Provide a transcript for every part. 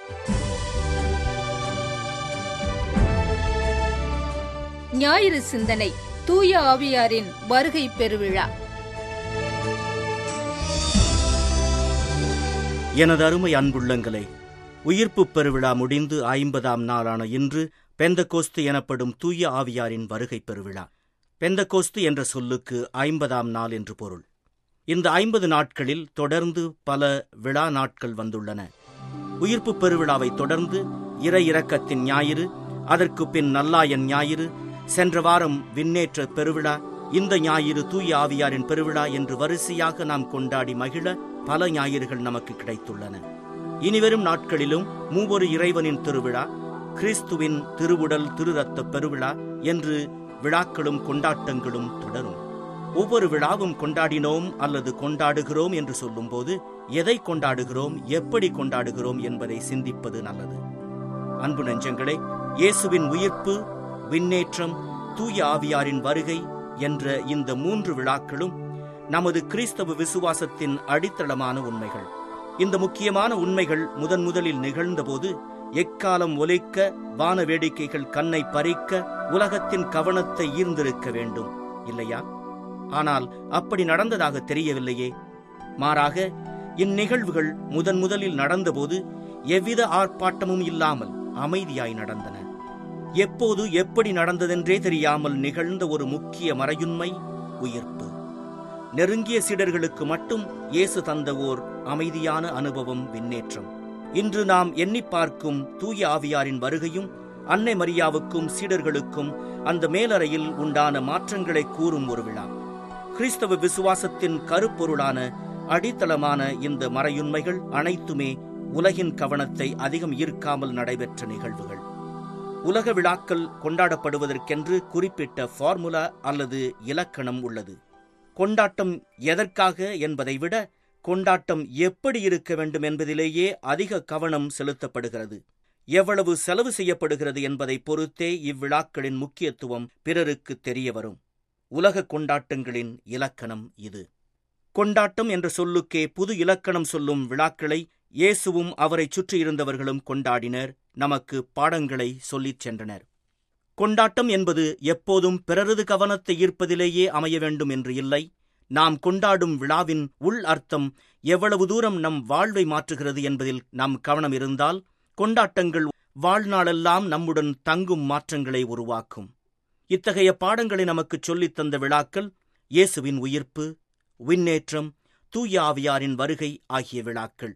ஞாயிறு சிந்தனை தூய ஆவியாரின் வருகை பெருவிழா. எனது அருமை அன்புள்ளங்களே, உயிர்ப்புப் பெருவிழா முடிந்து 50ஆம் நாளான இன்று பெந்தகோஸ்து எனப்படும் தூய ஆவியாரின் வருகை பெருவிழா. பெந்தகோஸ்து என்ற சொல்லுக்கு 50ஆம் நாள் என்று பொருள். இந்த 50 நாட்களில் தொடர்ந்து பல விழா நாட்கள் வந்துள்ளன. உயிர்ப்புப் பெருவிழாவை தொடர்ந்து இறை இரக்கத்தின் ஞாயிறு, அதற்கு பின் நல்லாயன் ஞாயிறு, சென்ற வாரம் விண்ணேற்ற பெருவிழா, இந்த ஞாயிறு தூய ஆவியாரின் பெருவிழா என்று வரிசையாக நாம் கொண்டாடி மகிழ பல ஞாயிறுகள் நமக்கு கிடைத்துள்ளன. இனிவரும் நாட்களிலும் மூவொரு இறைவனின் திருவிழா, கிறிஸ்துவின் திருவுடல் திரு இரத்த பெருவிழா என்று விழாக்களும் கொண்டாட்டங்களும் தொடரும். ஒவ்வொரு விழாவும் கொண்டாடினோம் அல்லது கொண்டாடுகிறோம் என்று சொல்லும்போது எதை கொண்டாடுகிறோம், எப்படி கொண்டாடுகிறோம் என்பதை சிந்திப்பது நல்லது. அன்பு நெஞ்சங்களே, இயேசுவின் உயிர்ப்பு, விண்ணேற்றம், தூய ஆவியாரின் வருகை என்ற இந்த 3 விழாக்களும் நமது கிறிஸ்தவ விசுவாசத்தின் அடித்தளமான உண்மைகள். இந்த முக்கியமான உண்மைகள் முதலில் நிகழ்ந்தபோது எக்காலம் ஒலிக்க, வான வேடிக்கைகள் கண்ணை பறிக்க, உலகத்தின் கவனத்தை ஈர்ந்திருக்க வேண்டும், இல்லையா? ஆனால் அப்படி நடந்ததாக தெரியவில்லையே. மாறாக இந்நிகழ்வுகள் முதலில் நடந்தபோது எவ்வித ஆர்ப்பாட்டமும் இல்லாமல் அமைதியாய் நடந்தன. எப்போது எப்படி நடந்ததென்றே தெரியாமல் நிகழ்ந்த ஒரு முக்கிய மறையுண்மை உயிர்ப்பு. நெருங்கிய சீடர்களுக்கு மட்டும் இயேசு தந்த ஓர் அமைதியான அனுபவம் விண்ணேற்றம். இன்று நாம் எண்ணி பார்க்கும் தூய ஆவியாரின் வருகையும் அன்னை மரியாவுக்கும் சீடர்களுக்கும் அந்த மேலறையில் உண்டான மாற்றங்களை கூறும் ஒரு விழா. கிறிஸ்தவ விசுவாசத்தின் கருப்பொருளான அடித்தளமான இந்த மறையுண்மைகள் அனைத்துமே உலகின் கவனத்தை அதிகம் ஈர்க்காமல் நடைபெற்ற நிகழ்வுகள். உலக விழாக்கள் கொண்டாடப்படுவதற்கென்று குறிப்பிட்ட ஃபார்முலா அல்லது இலக்கணம் உள்ளது. கொண்டாட்டம் எதற்காக என்பதை விட கொண்டாட்டம் எப்படி இருக்க வேண்டும் என்பதிலேயே அதிக கவனம் செலுத்தப்படுகிறது. எவ்வளவு செலவு செய்யப்படுகிறது என்பதை பொறுத்தே இவ்விழாக்களின் முக்கியத்துவம் பிறருக்கு தெரிய வரும். உலக கொண்டாட்டங்களின் இலக்கணம் இது. கொண்டாட்டம் என்ற சொல்லுக்கே புது இலக்கணம் சொல்லும் விழாக்களை இயேசுவும் அவரை சுற்றியிருந்தவர்களும் கொண்டாடினர், நமக்கு பாடங்களை சொல்லிச் சென்றனர். கொண்டாட்டம் என்பது எப்போதும் பிறரது கவனத்தை ஈர்ப்பதிலேயே அமைய வேண்டும் என்று இல்லை. நாம் கொண்டாடும் விழாவின் உள் அர்த்தம் எவ்வளவு தூரம் நம் வாழ்வை மாற்றுகிறது என்பதில் நம் கவனம் இருந்தால் கொண்டாட்டங்கள் வாழ்நாளெல்லாம் நம்முடன் தங்கும் மாற்றங்களை உருவாக்கும். இத்தகைய பாடங்களை நமக்கு சொல்லித் தந்த விழாக்கள் இயேசுவின் உயிர்ப்பு, விண்ணேற்றம், தூய ஆவியாரின் வருகை ஆகிய விழாக்கள்.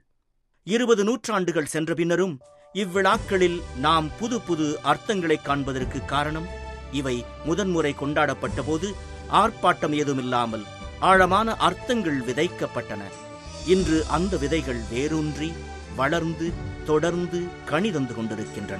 20 நூற்றாண்டுகள் சென்ற பின்னரும் இவ்விழாக்களில் நாம் புது அர்த்தங்களை காண்பதற்கு காரணம், இவை முதன்முறை கொண்டாடப்பட்ட போது ஆர்ப்பாட்டம் ஏதுமில்லாமல் ஆழமான அர்த்தங்கள் விதைக்கப்பட்டன. இன்று அந்த விதைகள் வேரூன்றி வளர்ந்து தொடர்ந்து கனி தந்து கொண்டிருக்கின்றன.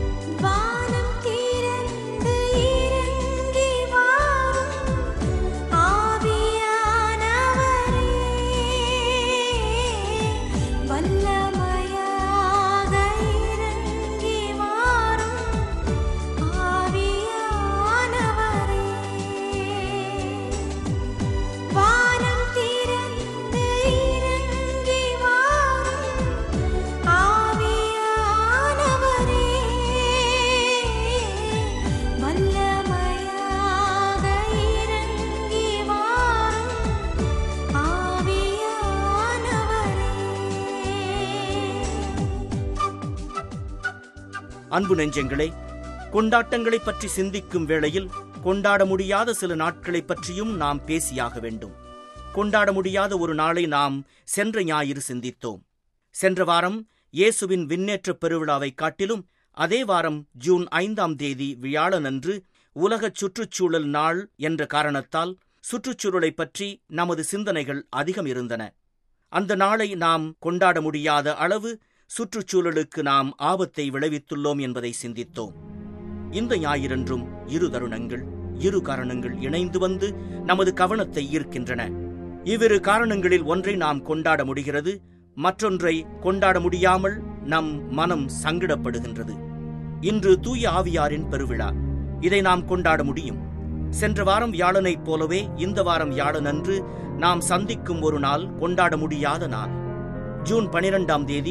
அன்பு நெஞ்சங்களே, கொண்டாட்டங்களை பற்றி சிந்திக்கும் வேளையில் கொண்டாட முடியாத சில நாட்களை பற்றியும் நாம் பேசியாக வேண்டும். கொண்டாட முடியாத ஒரு நாளை நாம் சென்ற ஞாயிறு சிந்தித்தோம். சென்ற வாரம் இயேசுவின் விண்ணேற்ற பெருவிழாவை காட்டிலும் அதே வாரம் ஜூன் 5ஆம் தேதி வியாழனன்று உலக சுற்றுச்சூழல் நாள் என்ற காரணத்தால் சுற்றுச்சூழலை பற்றி நமது சிந்தனைகள் அதிகம் இருந்தன. அந்த நாளை நாம் கொண்டாட முடியாத அளவு சுற்றுச்சூழலுக்கு நாம் ஆபத்தை விளைவித்துள்ளோம் என்பதை சிந்தித்தோம். இந்த ஞாயிறன்றும் 2 தருணங்கள், 2 காரணங்கள் இணைந்து வந்து நமது கவனத்தை ஈர்க்கின்றன. இவ்விரு காரணங்களில் ஒன்றை நாம் கொண்டாட முடிகிறது, மற்றொன்றை கொண்டாட முடியாமல் நம் மனம் சங்கடப்படுகின்றது. இன்று தூய ஆவியாரின் பெருவிழா. இதை நாம் கொண்டாட முடியும். சென்ற வாரம் வியாழனைப் போலவே இந்த வாரம் வியாழனன்று நாம் சந்திக்கும் ஒரு நாள் கொண்டாட முடியாத நாள். ஜூன் 12ஆம் தேதி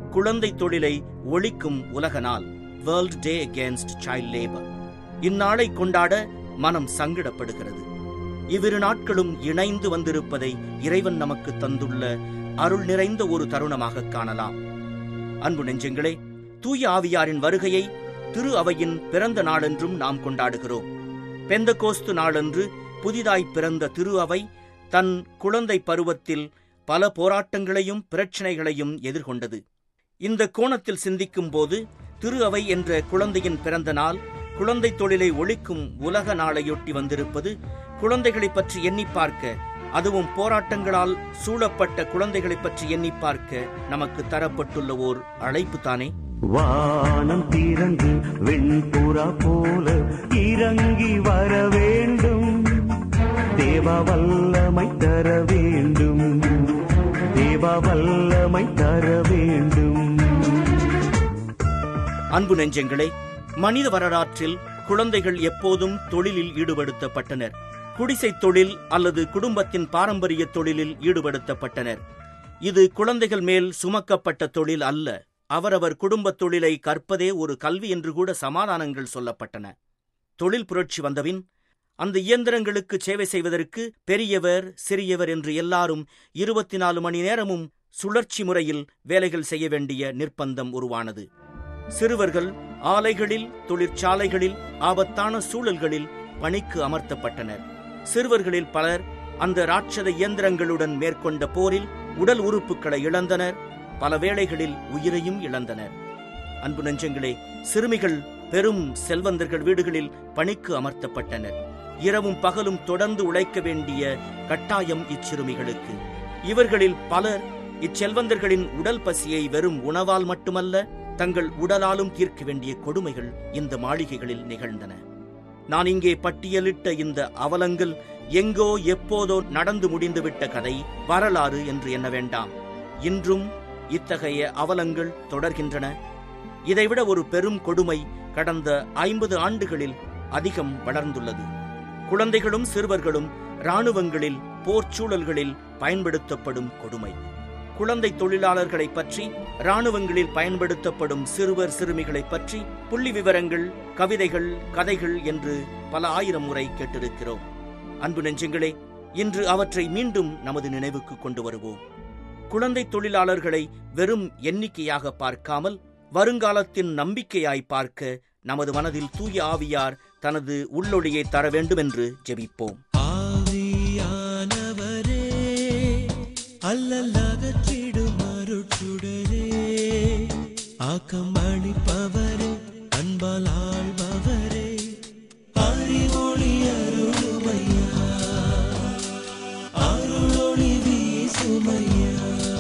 குழந்தை தொழிலை ஒழிக்கும் உலக நாள், world day against child labour. இந்நாளை கொண்டாட மனம் சங்கடப்படுகிறது. இவ்விரு நாட்களும் இணைந்து வந்திருப்பதை இறைவன் நமக்கு தந்துள்ள அருள் நிறைந்த ஒரு தருணமாக காணலாம். அன்பு நெஞ்சங்களே, தூய ஆவியாரின் வருகையை திரு அவையின் பிறந்த நாளென்றும் நாம் கொண்டாடுகிறோம். பெந்தகோஸ்து நாளன்று புதிதாய் பிறந்த திரு அவை தன் குழந்தை பருவத்தில் பல போராட்டங்களையும் பிரச்சனைகளையும் எதிர்கொண்டது. இந்த கோணத்தில் சிந்திக்கும் போது திரு அவை என்ற குழந்தையின் பிறந்த நாள் குழந்தை தொழிலை ஒழிக்கும் உலக நாளையொட்டி வந்திருப்பது குழந்தைகளை பற்றி எண்ணி பார்க்க, அதுவும் போராட்டங்களால் சூழப்பட்ட குழந்தைகளை பற்றி எண்ணி பார்க்க நமக்கு தரப்பட்டுள்ள ஓர் அழைப்பு தானே. வானம் திறந்து வெண்புறா போல இறங்கி வர வேண்டும், தேவ வல்லமை தர வேண்டும், தேவ வல்லமை தர வேண்டும். அன்பு நெஞ்சங்களே, மனித வரலாற்றில் குழந்தைகள் எப்போதும் தொழிலில் ஈடுபடுத்தப்பட்டனர். குடிசை தொழில் அல்லது குடும்பத்தின் பாரம்பரிய தொழிலில் ஈடுபடுத்தப்பட்டனர். இது குழந்தைகள் மேல் சுமக்கப்பட்ட தொழில் அல்ல. அவரவர் குடும்ப தொழிலை கற்பதே ஒரு கல்வி என்று கூட சமாதானங்கள் சொல்லப்பட்டன. தொழில் புரட்சி வந்தபின் அந்த இயந்திரங்களுக்கு சேவை செய்வதற்கு பெரியவர் சிறியவர் என்று எல்லாரும் 24 மணி நேரமும் சுழற்சி முறையில் வேலைகள் செய்ய வேண்டிய நிர்பந்தம் உருவானது. சிறுவர்கள் ஆலைகளில், தொழிற்சாலைகளில், ஆபத்தான சூழல்களில் பணிக்கு அமர்த்தப்பட்டனர். சிறுவர்களில் பலர் அந்த ராட்சத இயந்திரங்களுடன் மேற்கொண்ட போரில் உடல் உறுப்புகளை இழந்தனர், பல வேளைகளில் உயிரையும் இழந்தனர். அன்பு நெஞ்சங்களே, சிறுமிகள் பெரும் செல்வந்தர்கள் வீடுகளில் பணிக்கு அமர்த்தப்பட்டனர். இரவும் பகலும் தொடர்ந்து உழைக்க வேண்டிய கட்டாயம் இச்சிறுமிகளுக்கு. இவர்களில் பலர் இச்செல்வந்தர்களின் உடல் பசியை வெறும் உணவால் மட்டுமல்ல, தங்கள் உடலாலும் தீர்க்க வேண்டிய கொடுமைகள் இந்த மாளிகைகளில் நிகழ்ந்தன. நான் இங்கே பட்டியலிட்ட இந்த அவலங்கள் எங்கோ எப்போதோ நடந்து முடிந்துவிட்ட கதை, வரலாறு என்று எண்ண வேண்டாம். இன்றும் இத்தகைய அவலங்கள் தொடர்கின்றன. இதைவிட ஒரு பெரும் கொடுமை கடந்த 50 ஆண்டுகளில் அதிகம் வளர்ந்துள்ளது. குழந்தைகளும் சிறுவர்களும் இராணுவங்களில், போர்ச்சூழல்களில் பயன்படுத்தப்படும் கொடுமை. குழந்தை தொழிலாளர்களை பற்றி, இராணுவங்களில் பயன்படுத்தப்படும் சிறுவர் சிறுமிகளை பற்றி புள்ளி விவரங்கள், கவிதைகள், கதைகள் என்று பல ஆயிரம் முறை கேட்டிருக்கிறோம். அன்பு நெஞ்சங்களே, இன்று அவற்றை மீண்டும் நமது நினைவுக்கு கொண்டு வருவோம். குழந்தை தொழிலாளர்களை வெறும் எண்ணிக்கையாக பார்க்காமல் வருங்காலத்தின் நம்பிக்கையாய் பார்க்க நமது மனதில் தூய ஆவியார் தனது உள்ளொளியை தர வேண்டும் என்று ஜெபிப்போம். ஆவியானவரே, அல்லலகற்றிடும் அருட்சுடரே, ஆக்கம் அளிப்பவரே, அன்பால் ஆள்பவரே, அறிவொளி அருளுமையா, அருளொளி வீசுமையா.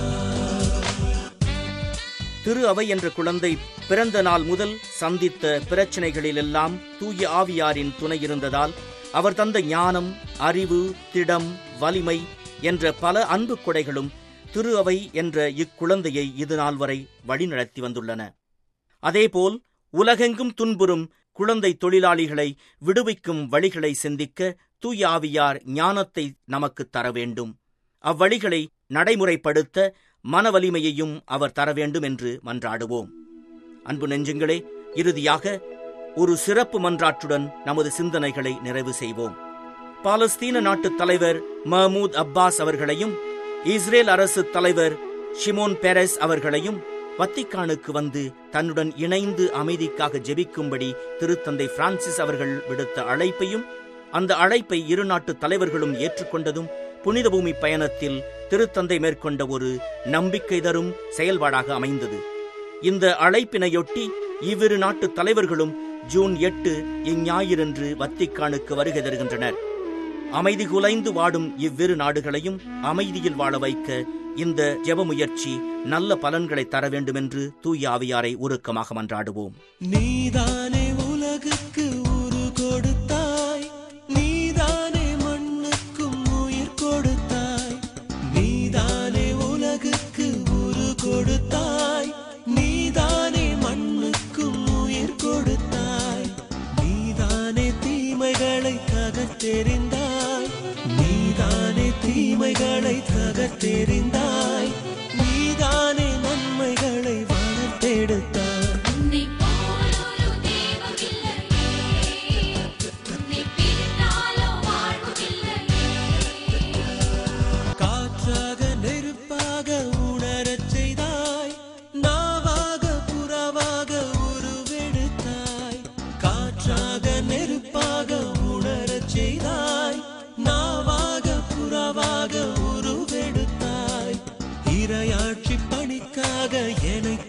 திரு அவை என்ற குழந்தை பிறந்த நாள் முதல் சந்தித்த பிரச்சனைகளிலெல்லாம் தூய ஆவியாரின் துணை இருந்ததால் அவர் தந்த ஞானம், அறிவு, திடம், வலிமை என்ற பல அன்பு கொடைகளும் திரு அவை என்ற இக்குழந்தையை இதுநாள் வரை வழிநடத்தி வந்துள்ளன. அதேபோல் உலகெங்கும் துன்புறும் குழந்தை தொழிலாளிகளை விடுவிக்கும் வழிகளை சிந்திக்க தூய ஆவியார் ஞானத்தை நமக்கு தர வேண்டும். அவ்வழிகளை நடைமுறைப்படுத்த மன வலிமையையும் அவர் தர வேண்டும் என்று மன்றாடுவோம். அன்பு நெஞ்சங்களே, இறுதியாக ஒரு சிறப்பு மன்றாட்டுடன் நமது சிந்தனைகளை நிறைவு செய்வோம். பாலஸ்தீன நாட்டு தலைவர் மஹ்மூத் அப்பாஸ் அவர்களையும், இஸ்ரேல் அரசு தலைவர் ஷிமோன் பெரஸ் அவர்களையும் வத்திக்கானுக்கு வந்து தன்னுடன் இணைந்து அமைதிக்காக ஜெபிக்கும்படி திருத்தந்தை பிரான்சிஸ் அவர்கள் விடுத்த அழைப்பையும், அந்த அழைப்பை இரு நாட்டு தலைவர்களும் ஏற்றுக்கொண்டதும் புனித பூமி பயணத்தில் திருத்தந்தை மேற்கொண்ட ஒரு நம்பிக்கை தரும் செயல்பாடாக அமைந்தது. இந்த அழைப்பினையொட்டி இவ்விரு நாட்டு தலைவர்களும் ஜூன் 8 இஞ்ஞாயிறன்று வத்திக்கானுக்கு வருகை தருகின்றனர். அமைதி குலைந்து வாடும் இவ்விரு நாடுகளையும் அமைதியில் வாழ வைக்க இந்த ஜெப முயற்சி நல்ல பலன்களை தர வேண்டும் என்று தூய ஆவியாரை உருக்கமாக மன்றாடுவோம். நீதானே உலகுக்கு உரு கொடுத்தாய், நீதானே மண்ணுக்கும் உயிர் கொடுத்தாய், நீதானே உலகுக்கு உரு கொடுத்தாய், நீதானே மண்ணுக்கும் உயிர் கொடுத்தாய், நீதானே தீமைகளை தகர்த்தெறிந்தாய், நீதானே தீமைகளை தகர்த்தெறிந்தாய், நீதானே நன்மைகளை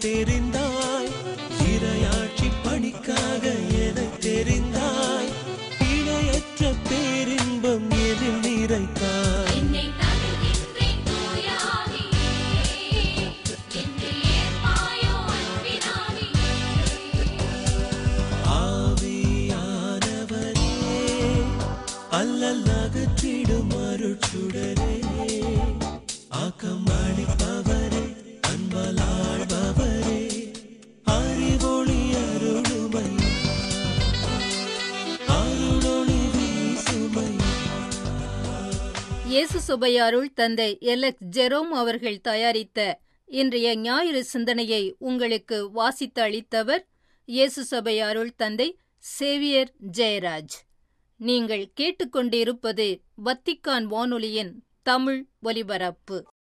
தெரிந்தாய்? இறையாட்சி பணிக்காக எதை தெரிந்தாய்? இணையற்ற பேரின்பம் எதில் நிறைத்தாய்? அல்லல்லகற்றிடும் அருட்சுடரே, ஆக்கம் அளிப்பவரே, அன்பலாழ்பவரே, அறிவொளி அருளுமையா, அருளொளி வீசுமையா. இயேசு சபையாருள் தந்தை எலெக்ஸ் ஜெரோம் அவர்கள் தயாரித்த இன்றைய ஞாயிறு சிந்தனையை உங்களுக்கு வாசித்து அளித்தவர் இயேசு சபையாருள் தந்தை சேவியர் ஜெயராஜ். நீங்கள் கேட்டுக்கொண்டிருப்பது வத்திக்கான் வானொலியின் தமிழ் ஒலிபரப்பு.